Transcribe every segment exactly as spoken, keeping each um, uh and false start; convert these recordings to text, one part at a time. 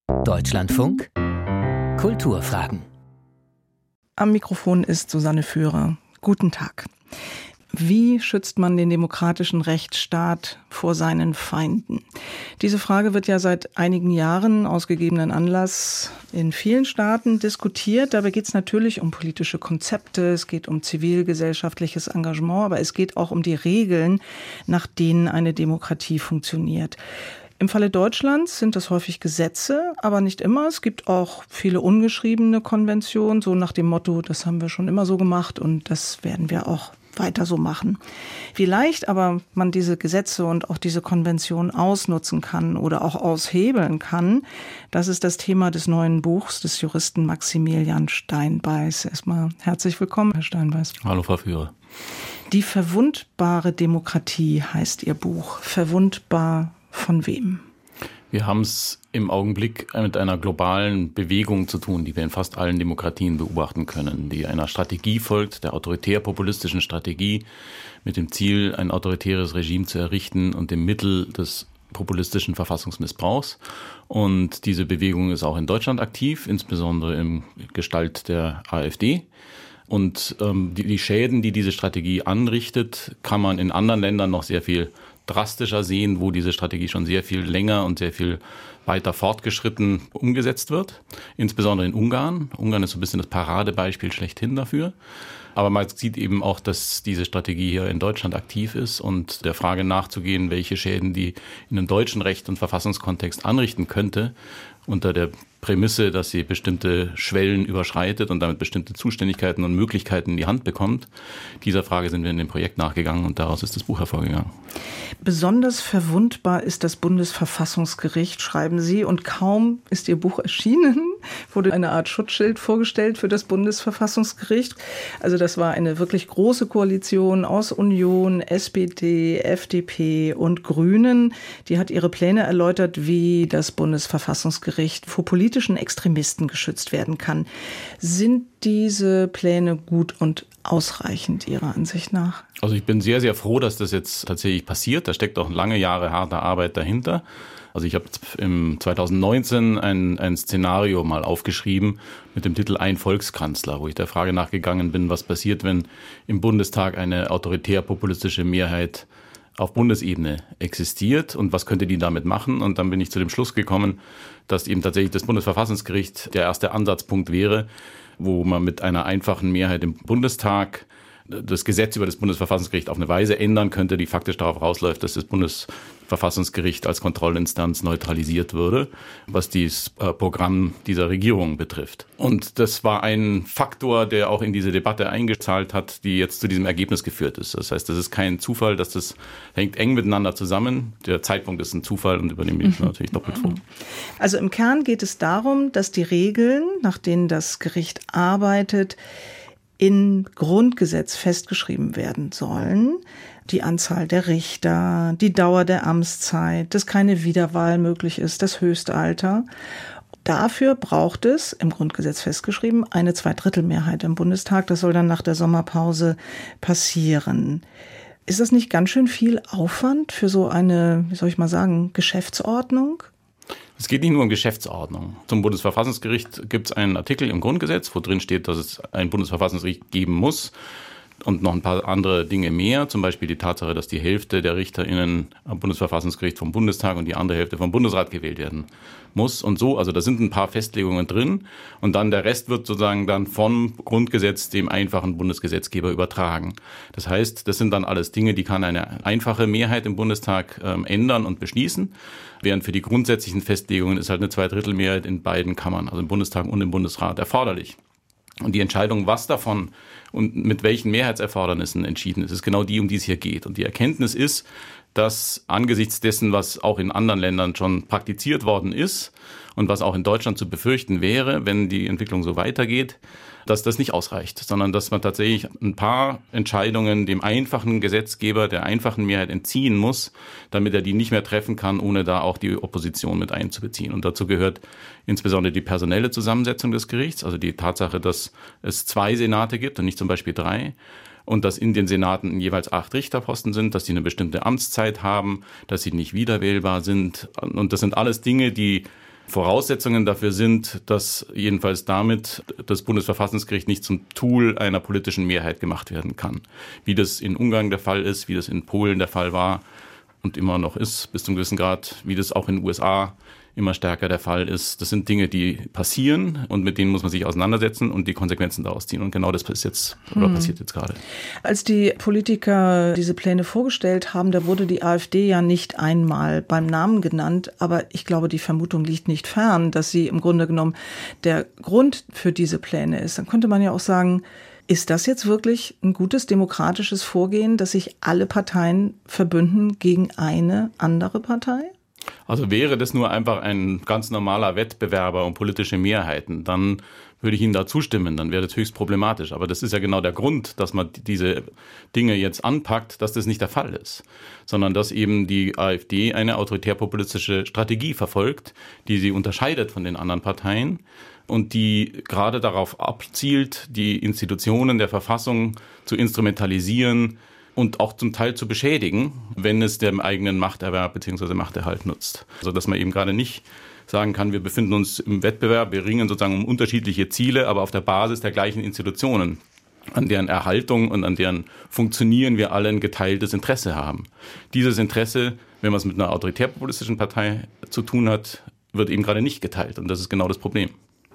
Deutschlandfunk Kulturfragen. Am Mikrofon ist Susanne Führer. Guten Tag. Wie schützt man den demokratischen Rechtsstaat vor seinen Feinden? Diese Frage wird ja seit einigen Jahren aus gegebenen Anlass in vielen Staaten diskutiert. Dabei geht es natürlich um politische Konzepte, es geht um zivilgesellschaftliches Engagement, aber es geht auch um die Regeln, nach denen eine Demokratie funktioniert. Im Falle Deutschlands sind das häufig Gesetze, aber nicht immer. Es gibt auch viele ungeschriebene Konventionen, so nach dem Motto, das haben wir schon immer so gemacht und das werden wir auch weiter so machen. Wie leicht aber man diese Gesetze und auch diese Konvention ausnutzen kann oder auch aushebeln kann, das ist das Thema des neuen Buchs des Juristen Maximilian Steinbeiß. Erstmal herzlich willkommen, Herr Steinbeiß. Hallo, Frau Führer. Die verwundbare Demokratie heißt Ihr Buch. Verwundbar von wem? Wir haben es im Augenblick mit einer globalen Bewegung zu tun, die wir in fast allen Demokratien beobachten können, die einer Strategie folgt, der autoritär-populistischen Strategie, mit dem Ziel, ein autoritäres Regime zu errichten und dem Mittel des populistischen Verfassungsmissbrauchs. Und diese Bewegung ist auch in Deutschland aktiv, insbesondere in Gestalt der AfD. Und ähm, die, die Schäden, die diese Strategie anrichtet, kann man in anderen Ländern noch sehr viel drastischer sehen, wo diese Strategie schon sehr viel länger und sehr viel weiter fortgeschritten umgesetzt wird. Insbesondere in Ungarn. Ungarn ist so ein bisschen das Paradebeispiel schlechthin dafür. Aber man sieht eben auch, dass diese Strategie hier in Deutschland aktiv ist und der Frage nachzugehen, welche Schäden die in einem deutschen Recht und Verfassungskontext anrichten könnte, unter der Prämisse, dass sie bestimmte Schwellen überschreitet und damit bestimmte Zuständigkeiten und Möglichkeiten in die Hand bekommt. Dieser Frage sind wir in dem Projekt nachgegangen und daraus ist das Buch hervorgegangen. Besonders verwundbar ist das Bundesverfassungsgericht, schreiben Sie, und kaum ist Ihr Buch erschienen, wurde eine Art Schutzschild vorgestellt für das Bundesverfassungsgericht. Also das war eine wirklich große Koalition aus Union, S P D, F D P und Grünen. Die hat ihre Pläne erläutert, wie das Bundesverfassungsgericht vor politischen Extremisten geschützt werden kann. Sind diese Pläne gut und ausreichend Ihrer Ansicht nach? Also ich bin sehr, sehr froh, dass das jetzt tatsächlich passiert. Da steckt auch lange Jahre harte Arbeit dahinter. Also ich habe im zweitausendneunzehn ein, ein Szenario mal aufgeschrieben mit dem Titel Ein Volkskanzler, wo ich der Frage nachgegangen bin, was passiert, wenn im Bundestag eine autoritär-populistische Mehrheit auf Bundesebene existiert und was könnte die damit machen? Und dann bin ich zu dem Schluss gekommen, dass eben tatsächlich das Bundesverfassungsgericht der erste Ansatzpunkt wäre, wo man mit einer einfachen Mehrheit im Bundestag das Gesetz über das Bundesverfassungsgericht auf eine Weise ändern könnte, die faktisch darauf rausläuft, dass das Bundesverfassungsgericht als Kontrollinstanz neutralisiert würde, was das Programm dieser Regierung betrifft. Und das war ein Faktor, der auch in diese Debatte eingezahlt hat, die jetzt zu diesem Ergebnis geführt ist. Das heißt, das ist kein Zufall, dass das hängt eng miteinander zusammen. Der Zeitpunkt ist ein Zufall und übernehme ich natürlich doppelt vor. Also im Kern geht es darum, dass die Regeln, nach denen das Gericht arbeitet, in Grundgesetz festgeschrieben werden sollen. Die Anzahl der Richter, die Dauer der Amtszeit, dass keine Wiederwahl möglich ist, das Höchstalter. Dafür braucht es, im Grundgesetz festgeschrieben, eine Zweidrittelmehrheit im Bundestag. Das soll dann nach der Sommerpause passieren. Ist das nicht ganz schön viel Aufwand für so eine, wie soll ich mal sagen, Geschäftsordnung? Es geht nicht nur um Geschäftsordnung. Zum Bundesverfassungsgericht gibt es einen Artikel im Grundgesetz, wo drin steht, dass es ein Bundesverfassungsgericht geben muss und noch ein paar andere Dinge mehr. Zum Beispiel die Tatsache, dass die Hälfte der RichterInnen am Bundesverfassungsgericht vom Bundestag und die andere Hälfte vom Bundesrat gewählt werden muss und so. Also da sind ein paar Festlegungen drin und dann der Rest wird sozusagen dann vom Grundgesetz dem einfachen Bundesgesetzgeber übertragen. Das heißt, das sind dann alles Dinge, die kann eine einfache Mehrheit im Bundestag ähm, ändern und beschließen. Während für die grundsätzlichen Festlegungen ist halt eine Zweidrittelmehrheit in beiden Kammern, also im Bundestag und im Bundesrat, erforderlich. Und die Entscheidung, was davon und mit welchen Mehrheitserfordernissen entschieden ist, ist genau die, um die es hier geht. Und die Erkenntnis ist, dass angesichts dessen, was auch in anderen Ländern schon praktiziert worden ist und was auch in Deutschland zu befürchten wäre, wenn die Entwicklung so weitergeht, dass das nicht ausreicht, sondern dass man tatsächlich ein paar Entscheidungen dem einfachen Gesetzgeber, der einfachen Mehrheit entziehen muss, damit er die nicht mehr treffen kann, ohne da auch die Opposition mit einzubeziehen. Und dazu gehört insbesondere die personelle Zusammensetzung des Gerichts, also die Tatsache, dass es zwei Senate gibt und nicht zum Beispiel drei. Und dass in den Senaten jeweils acht Richterposten sind, dass sie eine bestimmte Amtszeit haben, dass sie nicht wiederwählbar sind. Und das sind alles Dinge, die Voraussetzungen dafür sind, dass jedenfalls damit das Bundesverfassungsgericht nicht zum Tool einer politischen Mehrheit gemacht werden kann. Wie das in Ungarn der Fall ist, wie das in Polen der Fall war und immer noch ist, bis zum gewissen Grad, wie das auch in den U S A immer stärker der Fall ist. Das sind Dinge, die passieren und mit denen muss man sich auseinandersetzen und die Konsequenzen daraus ziehen. Und genau das ist jetzt, oder passiert jetzt gerade. Als die Politiker diese Pläne vorgestellt haben, da wurde die AfD ja nicht einmal beim Namen genannt. Aber ich glaube, die Vermutung liegt nicht fern, dass sie im Grunde genommen der Grund für diese Pläne ist. Dann könnte man ja auch sagen, ist das jetzt wirklich ein gutes demokratisches Vorgehen, dass sich alle Parteien verbünden gegen eine andere Partei? Also wäre das nur einfach ein ganz normaler Wettbewerber um politische Mehrheiten, dann würde ich Ihnen da zustimmen, dann wäre das höchst problematisch. Aber das ist ja genau der Grund, dass man diese Dinge jetzt anpackt, dass das nicht der Fall ist, sondern dass eben die AfD eine autoritär-populistische Strategie verfolgt, die sie unterscheidet von den anderen Parteien und die gerade darauf abzielt, die Institutionen der Verfassung zu instrumentalisieren und auch zum Teil zu beschädigen, wenn es dem eigenen Machterwerb bzw. Machterhalt nutzt. Also dass man eben gerade nicht sagen kann, wir befinden uns im Wettbewerb, wir ringen sozusagen um unterschiedliche Ziele, aber auf der Basis der gleichen Institutionen, an deren Erhaltung und an deren Funktionieren wir alle ein geteiltes Interesse haben. Dieses Interesse, wenn man es mit einer autoritär-populistischen Partei zu tun hat, wird eben gerade nicht geteilt und das ist genau das Problem.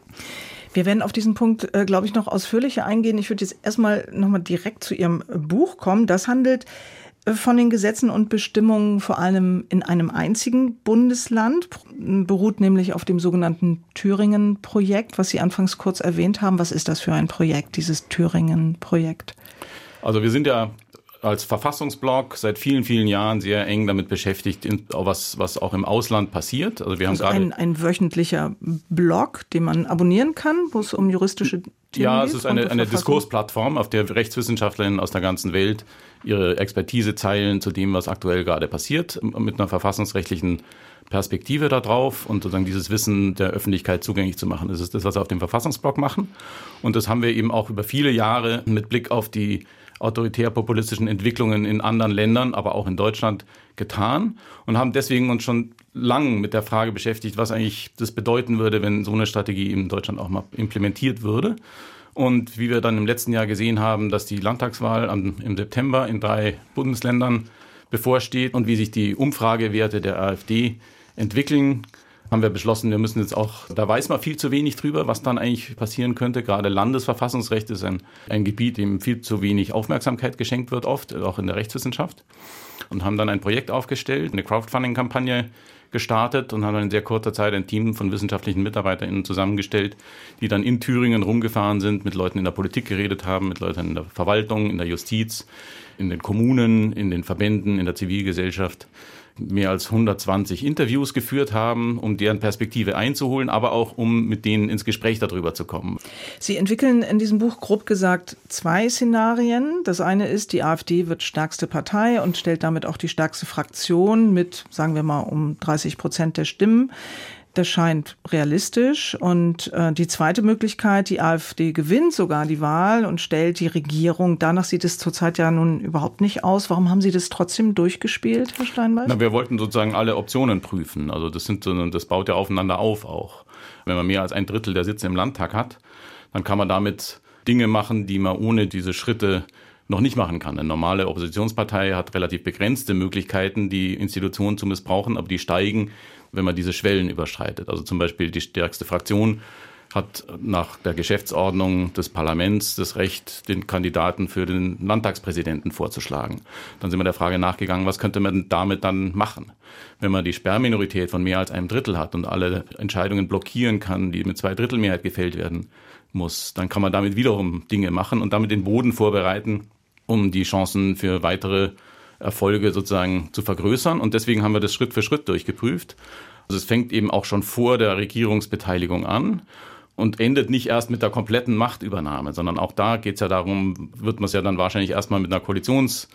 Wir werden auf diesen Punkt, äh, glaube ich, noch ausführlicher eingehen. Ich würde jetzt erstmal nochmal direkt zu Ihrem Buch kommen. Das handelt äh, von den Gesetzen und Bestimmungen vor allem in einem einzigen Bundesland, beruht nämlich auf dem sogenannten Thüringen-Projekt, was Sie anfangs kurz erwähnt haben. Was ist das für ein Projekt, dieses Thüringen-Projekt? Also wir sind ja als Verfassungsblog seit vielen, vielen Jahren sehr eng damit beschäftigt, was, was auch im Ausland passiert. Also wir haben also gerade ein, ein wöchentlicher Blog, den man abonnieren kann, wo es um juristische Themen geht? Ja, es ist eine, eine Diskursplattform, auf der Rechtswissenschaftlerinnen aus der ganzen Welt ihre Expertise teilen zu dem, was aktuell gerade passiert, mit einer verfassungsrechtlichen Perspektive darauf und sozusagen dieses Wissen der Öffentlichkeit zugänglich zu machen. Das ist das, was wir auf dem Verfassungsblog machen. Und das haben wir eben auch über viele Jahre mit Blick auf die autoritär-populistischen Entwicklungen in anderen Ländern, aber auch in Deutschland getan und haben deswegen uns schon lang mit der Frage beschäftigt, was eigentlich das bedeuten würde, wenn so eine Strategie in Deutschland auch mal implementiert würde. Und wie wir dann im letzten Jahr gesehen haben, dass die Landtagswahl am, im September in drei Bundesländern bevorsteht und wie sich die Umfragewerte der AfD entwickeln, haben wir beschlossen, wir müssen jetzt auch, da weiß man viel zu wenig drüber, was dann eigentlich passieren könnte. Gerade Landesverfassungsrecht ist ein, ein Gebiet, dem viel zu wenig Aufmerksamkeit geschenkt wird, oft, auch in der Rechtswissenschaft. Und haben dann ein Projekt aufgestellt, eine Crowdfunding-Kampagne gestartet und haben dann in sehr kurzer Zeit ein Team von wissenschaftlichen MitarbeiterInnen zusammengestellt, die dann in Thüringen rumgefahren sind, mit Leuten in der Politik geredet haben, mit Leuten in der Verwaltung, in der Justiz, in den Kommunen, in den Verbänden, in der Zivilgesellschaft. Mehr als hundertzwanzig Interviews geführt haben, um deren Perspektive einzuholen, aber auch um mit denen ins Gespräch darüber zu kommen. Sie entwickeln in diesem Buch grob gesagt zwei Szenarien. Das eine ist, die AfD wird stärkste Partei und stellt damit auch die stärkste Fraktion mit, sagen wir mal, um dreißig Prozent der Stimmen. Das scheint realistisch. Und äh, die zweite Möglichkeit, die AfD gewinnt sogar die Wahl und stellt die Regierung. Danach sieht es zurzeit ja nun überhaupt nicht aus. Warum haben Sie das trotzdem durchgespielt, Herr Steinbeiß? Na, wir wollten sozusagen alle Optionen prüfen. Also das sind, das baut ja aufeinander auf auch. Wenn man mehr als ein Drittel der Sitze im Landtag hat, dann kann man damit Dinge machen, die man ohne diese Schritte noch nicht machen kann. Eine normale Oppositionspartei hat relativ begrenzte Möglichkeiten, die Institutionen zu missbrauchen, aber die steigen, wenn man diese Schwellen überschreitet. Also zum Beispiel die stärkste Fraktion hat nach der Geschäftsordnung des Parlaments das Recht, den Kandidaten für den Landtagspräsidenten vorzuschlagen. Dann sind wir der Frage nachgegangen, was könnte man damit dann machen? Wenn man die Sperrminorität von mehr als einem Drittel hat und alle Entscheidungen blockieren kann, die mit Zweidrittelmehrheit gefällt werden muss, dann kann man damit wiederum Dinge machen und damit den Boden vorbereiten, um die Chancen für weitere Erfolge sozusagen zu vergrößern. Und deswegen haben wir das Schritt für Schritt durchgeprüft. Also es fängt eben auch schon vor der Regierungsbeteiligung an und endet nicht erst mit der kompletten Machtübernahme, sondern auch da geht es ja darum, wird man es ja dann wahrscheinlich erstmal mit einer Koalitionsregierung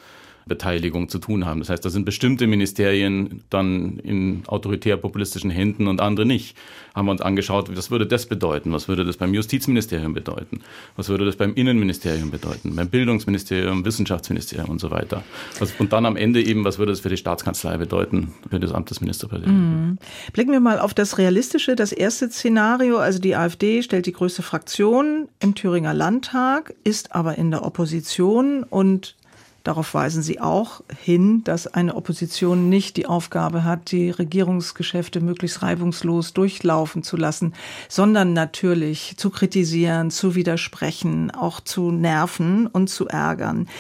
Beteiligung zu tun haben. Das heißt, da sind bestimmte Ministerien dann in autoritär-populistischen Händen und andere nicht. Haben wir uns angeschaut, was würde das bedeuten? Was würde das beim Justizministerium bedeuten? Was würde das beim Innenministerium bedeuten? Beim Bildungsministerium, Wissenschaftsministerium und so weiter. Und dann am Ende eben, was würde das für die Staatskanzlei bedeuten, für das Amt des Ministerpräsidenten? Mhm. Blicken wir mal auf das Realistische, das erste Szenario. Also die AfD stellt die größte Fraktion im Thüringer Landtag, ist aber in der Opposition und darauf weisen Sie auch hin, dass eine Opposition nicht die Aufgabe hat, die Regierungsgeschäfte möglichst reibungslos durchlaufen zu lassen, sondern natürlich zu kritisieren, zu widersprechen, auch zu nerven und zu ärgern.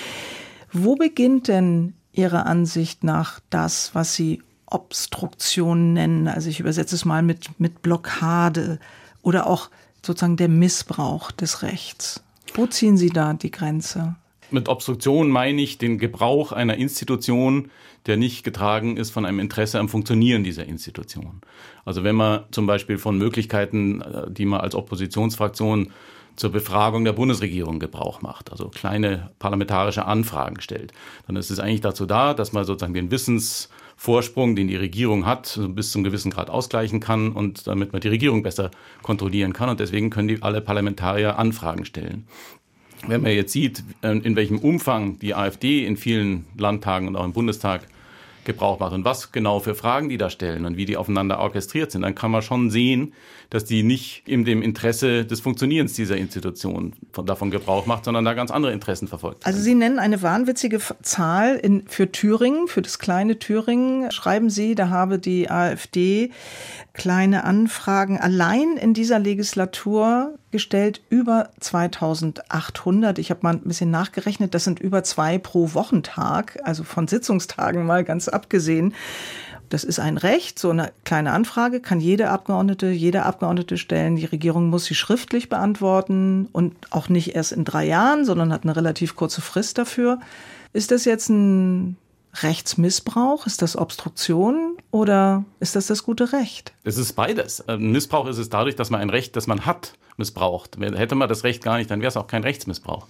Wo beginnt denn Ihrer Ansicht nach das, was Sie Obstruktion nennen? Also ich übersetze es mal mit, mit Blockade oder auch sozusagen der Missbrauch des Rechts. Wo ziehen Sie da die Grenze? Mit Obstruktion meine ich den Gebrauch einer Institution, der nicht getragen ist von einem Interesse am Funktionieren dieser Institution. Also wenn man zum Beispiel von Möglichkeiten, die man als Oppositionsfraktion zur Befragung der Bundesregierung Gebrauch macht, also kleine parlamentarische Anfragen stellt, dann ist es eigentlich dazu da, dass man sozusagen den Wissensvorsprung, den die Regierung hat, bis zum gewissen Grad ausgleichen kann und damit man die Regierung besser kontrollieren kann. Und deswegen können die alle Parlamentarier Anfragen stellen. Wenn man jetzt sieht, in welchem Umfang die AfD in vielen Landtagen und auch im Bundestag Gebrauch macht und was genau für Fragen die da stellen und wie die aufeinander orchestriert sind, dann kann man schon sehen, dass die nicht in dem Interesse des Funktionierens dieser Institution von, davon Gebrauch macht, sondern da ganz andere Interessen verfolgt. Also Sie nennen eine wahnwitzige Zahl in, für Thüringen, für das kleine Thüringen. Schreiben Sie, da habe die AfD kleine Anfragen allein in dieser Legislatur gestellt, über zweitausendachthundert. Ich habe mal ein bisschen nachgerechnet, das sind über zwei pro Wochentag, also von Sitzungstagen mal ganz abgesehen. Das ist ein Recht, so eine kleine Anfrage kann jede Abgeordnete, jede Abgeordnete stellen. Die Regierung muss sie schriftlich beantworten und auch nicht erst in drei Jahren, sondern hat eine relativ kurze Frist dafür. Ist das jetzt ein Rechtsmissbrauch? Ist das Obstruktion oder ist das das gute Recht? Es ist beides. Ein Missbrauch ist es dadurch, dass man ein Recht, das man hat, missbraucht. Hätte man das Recht gar nicht, dann wäre es auch kein Rechtsmissbrauch.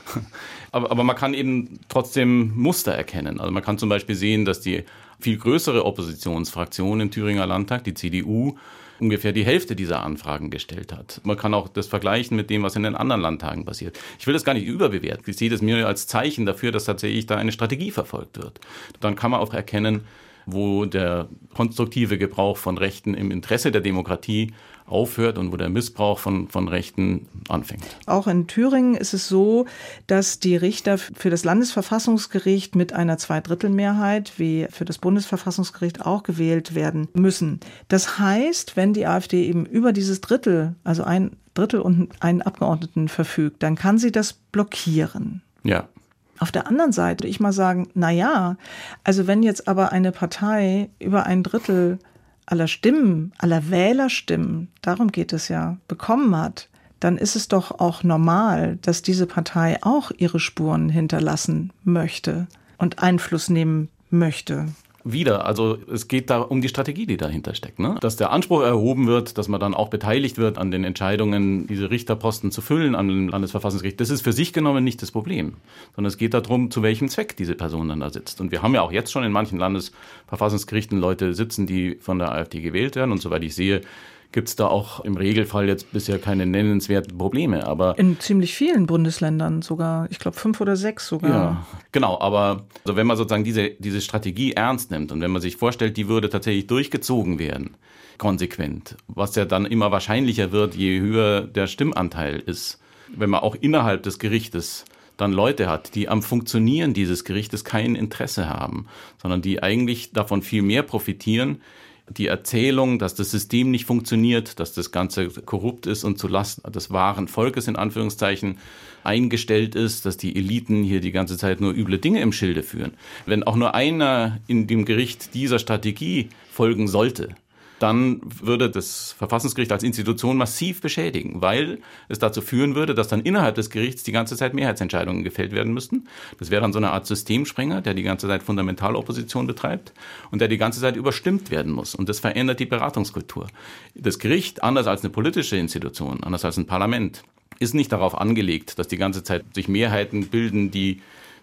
aber, aber man kann eben trotzdem Muster erkennen. Also man kann zum Beispiel sehen, dass die viel größere Oppositionsfraktion im Thüringer Landtag, die C D U, ungefähr die Hälfte dieser Anfragen gestellt hat. Man kann auch das vergleichen mit dem, was in den anderen Landtagen passiert. Ich will das gar nicht überbewerten. Ich sehe das mir als Zeichen dafür, dass tatsächlich da eine Strategie verfolgt wird. Dann kann man auch erkennen, wo der konstruktive Gebrauch von Rechten im Interesse der Demokratie aufhört und wo der Missbrauch von, von Rechten anfängt. Auch in Thüringen ist es so, dass die Richter für das Landesverfassungsgericht mit einer Zweidrittelmehrheit wie für das Bundesverfassungsgericht auch gewählt werden müssen. Das heißt, wenn die AfD eben über dieses Drittel, also ein Drittel und einen Abgeordneten verfügt, dann kann sie das blockieren. Ja. Auf der anderen Seite würde ich mal sagen, na ja, also wenn jetzt aber eine Partei über ein Drittel aller Stimmen, aller Wählerstimmen, darum geht es ja, bekommen hat, dann ist es doch auch normal, dass diese Partei auch ihre Spuren hinterlassen möchte und Einfluss nehmen möchte. Wieder, also es geht da um die Strategie, die dahinter steckt, ne? Dass der Anspruch erhoben wird, dass man dann auch beteiligt wird an den Entscheidungen, diese Richterposten zu füllen am Landesverfassungsgericht. Das ist für sich genommen nicht das Problem, sondern es geht darum, zu welchem Zweck diese Person dann da sitzt. Und wir haben ja auch jetzt schon in manchen Landesverfassungsgerichten Leute sitzen, die von der AfD gewählt werden. Und soweit ich sehe, gibt es da auch im Regelfall jetzt bisher keine nennenswerten Probleme. Aber in ziemlich vielen Bundesländern sogar, ich glaube fünf oder sechs sogar. Ja, genau, aber also wenn man sozusagen diese, diese Strategie ernst nimmt und wenn man sich vorstellt, die würde tatsächlich durchgezogen werden, konsequent, was ja dann immer wahrscheinlicher wird, je höher der Stimmanteil ist, wenn man auch innerhalb des Gerichtes dann Leute hat, die am Funktionieren dieses Gerichtes kein Interesse haben, sondern die eigentlich davon viel mehr profitieren, die Erzählung, dass das System nicht funktioniert, dass das Ganze korrupt ist und zulasten des wahren Volkes in Anführungszeichen eingestellt ist, dass die Eliten hier die ganze Zeit nur üble Dinge im Schilde führen. Wenn auch nur einer in dem Gericht dieser Strategie folgen sollte, dann würde das Verfassungsgericht als Institution massiv beschädigen, weil es dazu führen würde, dass dann innerhalb des Gerichts die ganze Zeit Mehrheitsentscheidungen gefällt werden müssten. Das wäre dann so eine Art Systemsprenger, der die ganze Zeit Fundamentalopposition betreibt und der die ganze Zeit überstimmt werden muss. Und das verändert die Beratungskultur. Das Gericht, anders als eine politische Institution, anders als ein Parlament, ist nicht darauf angelegt, dass die ganze Zeit sich Mehrheiten bilden, die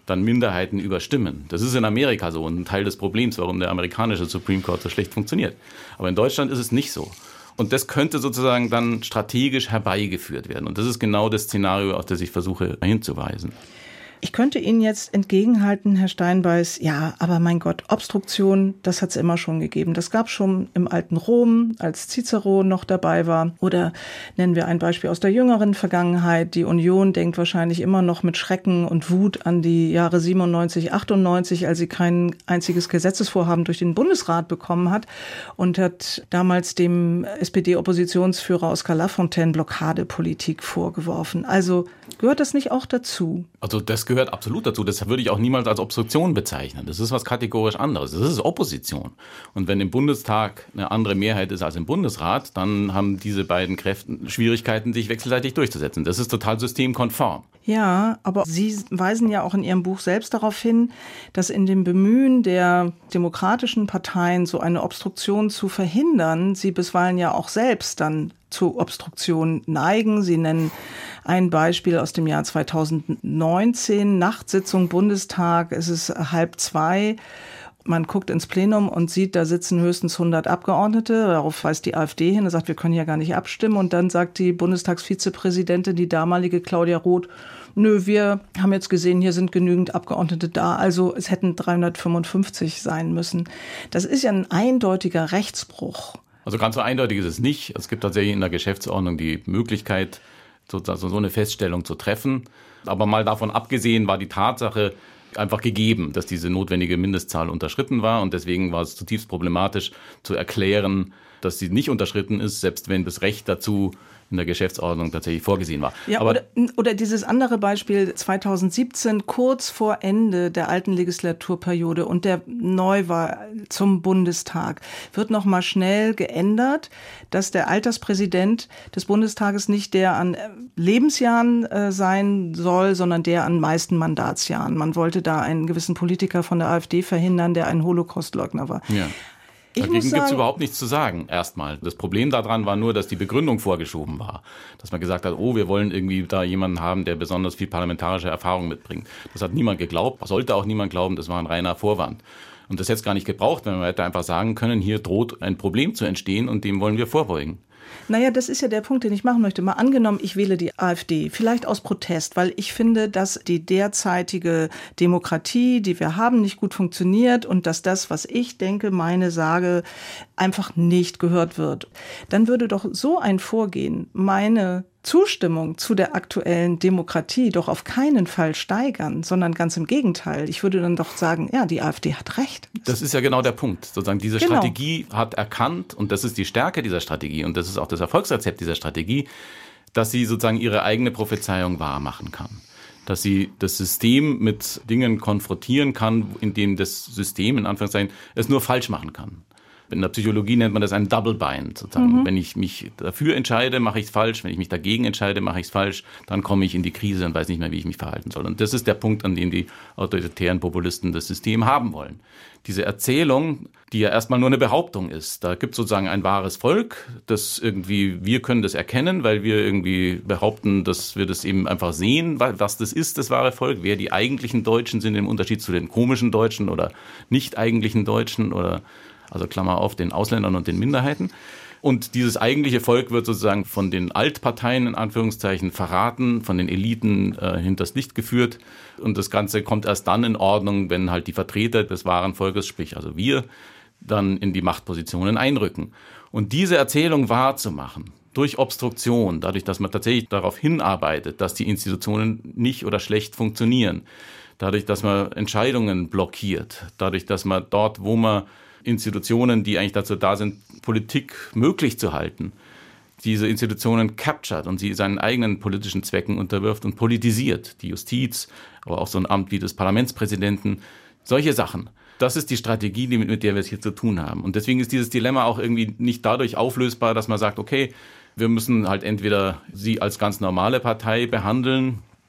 dann Minderheiten überstimmen. Das ist in Amerika so und ein Teil des Problems, warum der amerikanische Supreme Court so schlecht funktioniert. Aber in Deutschland ist es nicht so. Und das könnte sozusagen dann strategisch herbeigeführt werden. Und das ist genau das Szenario, auf das ich versuche hinzuweisen. Ich könnte Ihnen jetzt entgegenhalten, Herr Steinbeiß, ja, aber mein Gott, Obstruktion, das hat es immer schon gegeben. Das gab es schon im alten Rom, als Cicero noch dabei war. Oder nennen wir ein Beispiel aus der jüngeren Vergangenheit. Die Union denkt wahrscheinlich immer noch mit Schrecken und Wut an die Jahre siebenundneunzig, achtundneunzig, als sie kein einziges Gesetzesvorhaben durch den Bundesrat bekommen hat und hat damals dem S P D-Oppositionsführer Oskar Lafontaine Blockadepolitik vorgeworfen. Also gehört das nicht auch dazu? Also das gehört absolut dazu. Das würde ich auch niemals als Obstruktion bezeichnen. Das ist was kategorisch anderes. Das ist Opposition. Und wenn im Bundestag eine andere Mehrheit ist als im Bundesrat, dann haben diese beiden Kräfte Schwierigkeiten, sich wechselseitig durchzusetzen. Das ist total systemkonform. Ja, aber Sie weisen ja auch in Ihrem Buch selbst darauf hin, dass in dem Bemühen der demokratischen Parteien, so eine Obstruktion zu verhindern, sie bisweilen ja auch selbst dann zu Obstruktion neigen. Sie nennen ein Beispiel aus dem Jahr zweitausendneunzehn, Nachtsitzung Bundestag, es ist halb zwei. Man guckt ins Plenum und sieht, da sitzen höchstens hundert Abgeordnete. Darauf weist die AfD hin und sagt, wir können ja gar nicht abstimmen. Und dann sagt die Bundestagsvizepräsidentin, die damalige Claudia Roth, nö, wir haben jetzt gesehen, hier sind genügend Abgeordnete da. Also es hätten dreihundertfünfundfünfzig sein müssen. Das ist ja ein eindeutiger Rechtsbruch. Also ganz so eindeutig ist es nicht. Es gibt tatsächlich in der Geschäftsordnung die Möglichkeit, sozusagen so eine Feststellung zu treffen. Aber mal davon abgesehen war die Tatsache einfach gegeben, dass diese notwendige Mindestzahl unterschritten war. Und deswegen war es zutiefst problematisch zu erklären, dass sie nicht unterschritten ist, selbst wenn das Recht dazu in der Geschäftsordnung tatsächlich vorgesehen war. Ja, Aber oder, oder dieses andere Beispiel zweitausendsiebzehn, kurz vor Ende der alten Legislaturperiode und der Neuwahl zum Bundestag, wird noch mal schnell geändert, dass der Alterspräsident des Bundestages nicht der an Lebensjahren äh, sein soll, sondern der an meisten Mandatsjahren. Man wollte da einen gewissen Politiker von der AfD verhindern, der ein Holocaustleugner war. Ja. Dagegen gibt es überhaupt nichts zu sagen, erstmal. Das Problem daran war nur, dass die Begründung vorgeschoben war. Dass man gesagt hat, oh, wir wollen irgendwie da jemanden haben, der besonders viel parlamentarische Erfahrung mitbringt. Das hat niemand geglaubt, sollte auch niemand glauben, das war ein reiner Vorwand. Und das hätte es gar nicht gebraucht, wenn wir hätte einfach sagen können, hier droht ein Problem zu entstehen und dem wollen wir vorbeugen. Naja, das ist ja der Punkt, den ich machen möchte. Mal angenommen, ich wähle die AfD, vielleicht aus Protest, weil ich finde, dass die derzeitige Demokratie, die wir haben, nicht gut funktioniert und dass das, was ich denke, meine, sage, einfach nicht gehört wird. Dann würde doch so ein Vorgehen meine Zustimmung zu der aktuellen Demokratie doch auf keinen Fall steigern, sondern ganz im Gegenteil. Ich würde dann doch sagen, ja, die AfD hat recht. Das ist ja genau der Punkt. Sozusagen diese genau. Strategie hat erkannt, und das ist die Stärke dieser Strategie und das ist auch das Erfolgsrezept dieser Strategie, dass sie sozusagen ihre eigene Prophezeiung wahr machen kann. Dass sie das System mit Dingen konfrontieren kann, in denen das System, in Anführungszeichen, es nur falsch machen kann. In der Psychologie nennt man das ein Double Bind. Sozusagen. Mhm. Wenn ich mich dafür entscheide, mache ich es falsch. Wenn ich mich dagegen entscheide, mache ich es falsch. Dann komme ich in die Krise und weiß nicht mehr, wie ich mich verhalten soll. Und das ist der Punkt, an dem die autoritären Populisten das System haben wollen. Diese Erzählung, die ja erstmal nur eine Behauptung ist. Da gibt es sozusagen ein wahres Volk, das irgendwie, wir können das erkennen, weil wir irgendwie behaupten, dass wir das eben einfach sehen, was das ist, das wahre Volk, wer die eigentlichen Deutschen sind im Unterschied zu den komischen Deutschen oder nicht eigentlichen Deutschen oder also Klammer auf, den Ausländern und den Minderheiten. Und dieses eigentliche Volk wird sozusagen von den Altparteien in Anführungszeichen verraten, von den Eliten äh, hinters Licht geführt. Und das Ganze kommt erst dann in Ordnung, wenn halt die Vertreter des wahren Volkes, sprich also wir, dann in die Machtpositionen einrücken. Und diese Erzählung wahrzumachen, durch Obstruktion, dadurch, dass man tatsächlich darauf hinarbeitet, dass die Institutionen nicht oder schlecht funktionieren, dadurch, dass man Entscheidungen blockiert, dadurch, dass man dort, wo man Institutionen, die eigentlich dazu da sind, Politik möglich zu halten, diese Institutionen captured und sie seinen eigenen politischen Zwecken unterwirft und politisiert. Die Justiz, aber auch so ein Amt wie des Parlamentspräsidenten, solche Sachen. Das ist die Strategie, die, mit der wir es hier zu tun haben. Und deswegen ist dieses Dilemma auch irgendwie nicht dadurch auflösbar, dass man sagt, okay, wir müssen halt entweder sie als ganz normale Partei behandeln,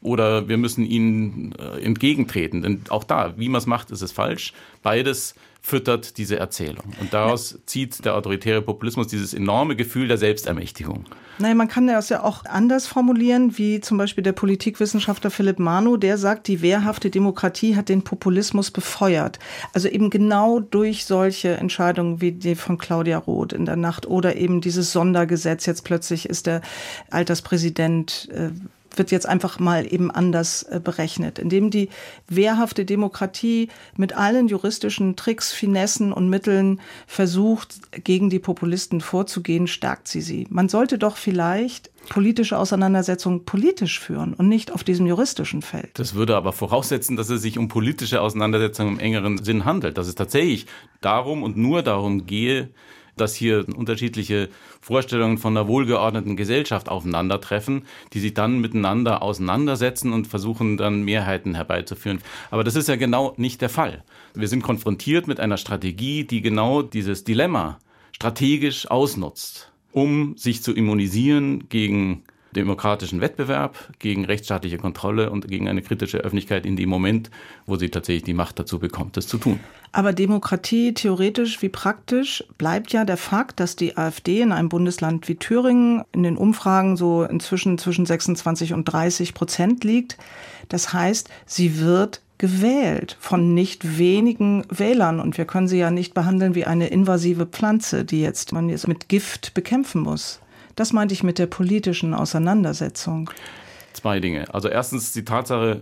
oder wir müssen ihnen äh, entgegentreten. Denn auch da, wie man es macht, ist es falsch. Beides füttert diese Erzählung. Und daraus zieht der autoritäre Populismus dieses enorme Gefühl der Selbstermächtigung. Naja, man kann das ja auch anders formulieren, wie zum Beispiel der Politikwissenschaftler Philipp Manu, der sagt, die wehrhafte Demokratie hat den Populismus befeuert. Also eben genau durch solche Entscheidungen wie die von Claudia Roth in der Nacht oder eben dieses Sondergesetz. Jetzt plötzlich ist der Alterspräsident äh, wird jetzt einfach mal eben anders berechnet, indem die wehrhafte Demokratie mit allen juristischen Tricks, Finessen und Mitteln versucht, gegen die Populisten vorzugehen, stärkt sie sie. Man sollte doch vielleicht politische Auseinandersetzungen politisch führen und nicht auf diesem juristischen Feld. Das würde aber voraussetzen, dass es sich um politische Auseinandersetzungen im engeren Sinn handelt, dass es tatsächlich darum und nur darum gehe, dass hier unterschiedliche Vorstellungen von einer wohlgeordneten Gesellschaft aufeinandertreffen, die sich dann miteinander auseinandersetzen und versuchen dann Mehrheiten herbeizuführen. Aber das ist ja genau nicht der Fall. Wir sind konfrontiert mit einer Strategie, die genau dieses Dilemma strategisch ausnutzt, um sich zu immunisieren gegen demokratischen Wettbewerb, gegen rechtsstaatliche Kontrolle und gegen eine kritische Öffentlichkeit in dem Moment, wo sie tatsächlich die Macht dazu bekommt, das zu tun. Aber Demokratie, theoretisch wie praktisch, bleibt ja der Fakt, dass die AfD in einem Bundesland wie Thüringen in den Umfragen so inzwischen zwischen sechsundzwanzig und dreißig Prozent liegt. Das heißt, sie wird gewählt von nicht wenigen Wählern und wir können sie ja nicht behandeln wie eine invasive Pflanze, die jetzt man jetzt mit Gift bekämpfen muss. Das meinte ich mit der politischen Auseinandersetzung. Zwei Dinge. Also erstens die Tatsache,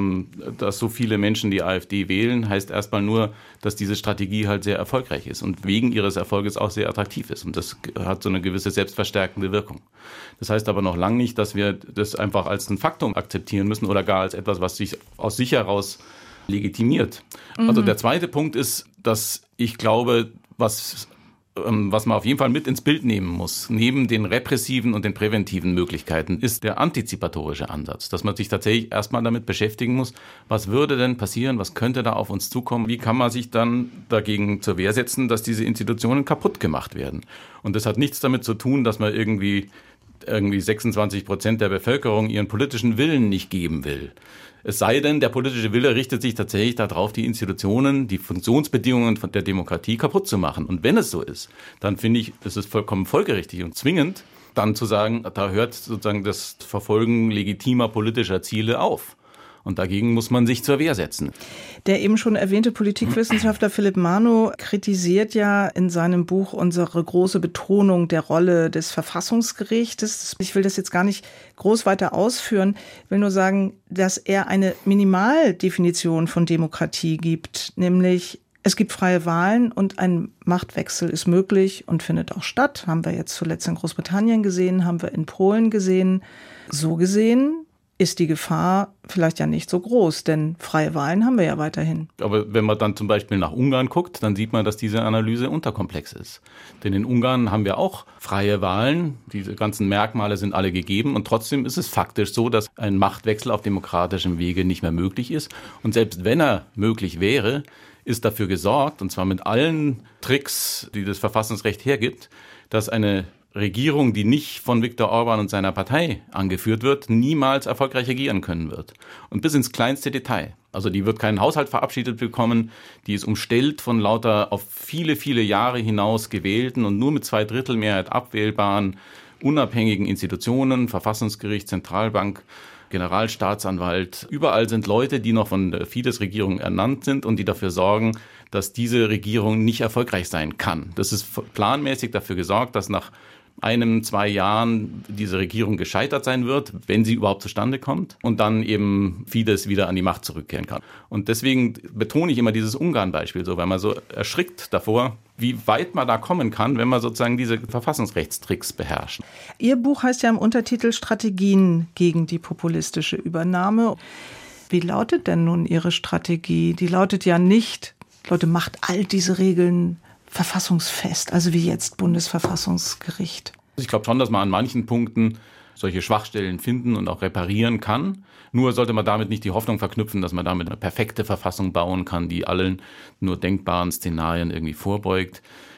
dass so viele Menschen die AfD wählen, heißt erstmal nur, dass diese Strategie halt sehr erfolgreich ist und wegen ihres Erfolges auch sehr attraktiv ist. Und das hat so eine gewisse selbstverstärkende Wirkung. Das heißt aber noch lange nicht, dass wir das einfach als ein Faktum akzeptieren müssen oder gar als etwas, was sich aus sich heraus legitimiert. Mhm. Also der zweite Punkt ist, dass ich glaube, was was man auf jeden Fall mit ins Bild nehmen muss, neben den repressiven und den präventiven Möglichkeiten, ist der antizipatorische Ansatz, dass man sich tatsächlich erstmal damit beschäftigen muss, was würde denn passieren, was könnte da auf uns zukommen, wie kann man sich dann dagegen zur Wehr setzen, dass diese Institutionen kaputt gemacht werden. Und das hat nichts damit zu tun, dass man irgendwie, irgendwie sechsundzwanzig Prozent der Bevölkerung ihren politischen Willen nicht geben will. Es sei denn, der politische Wille richtet sich tatsächlich darauf, die Institutionen, die Funktionsbedingungen der Demokratie kaputt zu machen. Und wenn es so ist, dann finde ich, ist es vollkommen folgerichtig und zwingend, dann zu sagen, da hört sozusagen das Verfolgen legitimer politischer Ziele auf. Und dagegen muss man sich zur Wehr setzen. Der eben schon erwähnte Politikwissenschaftler Philipp Manu kritisiert ja in seinem Buch unsere große Betonung der Rolle des Verfassungsgerichtes. Ich will das jetzt gar nicht groß weiter ausführen. Ich will nur sagen, dass er eine Minimaldefinition von Demokratie gibt, nämlich es gibt freie Wahlen und ein Machtwechsel ist möglich und findet auch statt. Haben wir jetzt zuletzt in Großbritannien gesehen, haben wir in Polen gesehen. So gesehen ist die Gefahr vielleicht ja nicht so groß, denn freie Wahlen haben wir ja weiterhin. Aber wenn man dann zum Beispiel nach Ungarn guckt, dann sieht man, dass diese Analyse unterkomplex ist. Denn in Ungarn haben wir auch freie Wahlen, diese ganzen Merkmale sind alle gegeben und trotzdem ist es faktisch so, dass ein Machtwechsel auf demokratischem Wege nicht mehr möglich ist. Und selbst wenn er möglich wäre, ist dafür gesorgt, und zwar mit allen Tricks, die das Verfassungsrecht hergibt, dass eine Regierung, die nicht von Viktor Orban und seiner Partei angeführt wird, niemals erfolgreich regieren können wird. Und bis ins kleinste Detail. Also die wird keinen Haushalt verabschiedet bekommen, die ist umstellt von lauter auf viele, viele Jahre hinaus gewählten und nur mit Zweidrittelmehrheit abwählbaren, unabhängigen Institutionen, Verfassungsgericht, Zentralbank, Generalstaatsanwalt. Überall sind Leute, die noch von der Fidesz-Regierung ernannt sind und die dafür sorgen, dass diese Regierung nicht erfolgreich sein kann. Das ist planmäßig dafür gesorgt, dass nach einem, zwei Jahren diese Regierung gescheitert sein wird, wenn sie überhaupt zustande kommt und dann eben Fidesz wieder an die Macht zurückkehren kann. Und deswegen betone ich immer dieses Ungarn-Beispiel so, weil man so erschrickt davor, wie weit man da kommen kann, wenn man sozusagen diese Verfassungsrechtstricks beherrscht. Ihr Buch heißt ja im Untertitel Strategien gegen die populistische Übernahme. Wie lautet denn nun Ihre Strategie? Die lautet ja nicht, Leute, macht all diese Regeln verfassungsfest, also wie jetzt Bundesverfassungsgericht. Ich glaube schon, dass man an manchen Punkten solche Schwachstellen finden und auch reparieren kann. Nur sollte man damit nicht die Hoffnung verknüpfen, dass man damit eine perfekte Verfassung bauen kann, die allen nur denkbaren Szenarien irgendwie vorbeugt.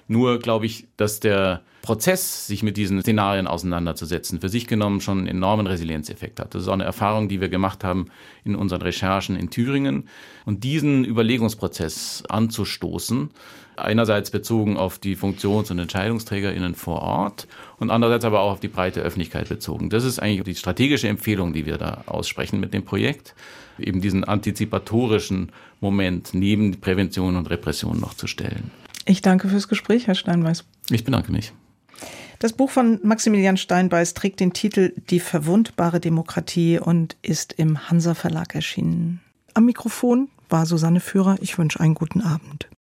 Nur glaube ich, dass der Prozess, sich mit diesen Szenarien auseinanderzusetzen, für sich genommen schon einen enormen Resilienzeffekt hat. Das ist auch eine Erfahrung, die wir gemacht haben in unseren Recherchen in Thüringen. Und diesen Überlegungsprozess anzustoßen, einerseits bezogen auf die Funktions- und EntscheidungsträgerInnen vor Ort und andererseits aber auch auf die breite Öffentlichkeit bezogen. Das ist eigentlich die strategische Empfehlung, die wir da aussprechen mit dem Projekt, eben diesen antizipatorischen Moment neben Prävention und Repression noch zu stellen. Ich danke fürs Gespräch, Herr Steinbeiß. Ich bedanke mich. Das Buch von Maximilian Steinbeiß trägt den Titel Die verwundbare Demokratie und ist im Hansa Verlag erschienen. Am Mikrofon war Susanne Führer. Ich wünsche einen guten Abend.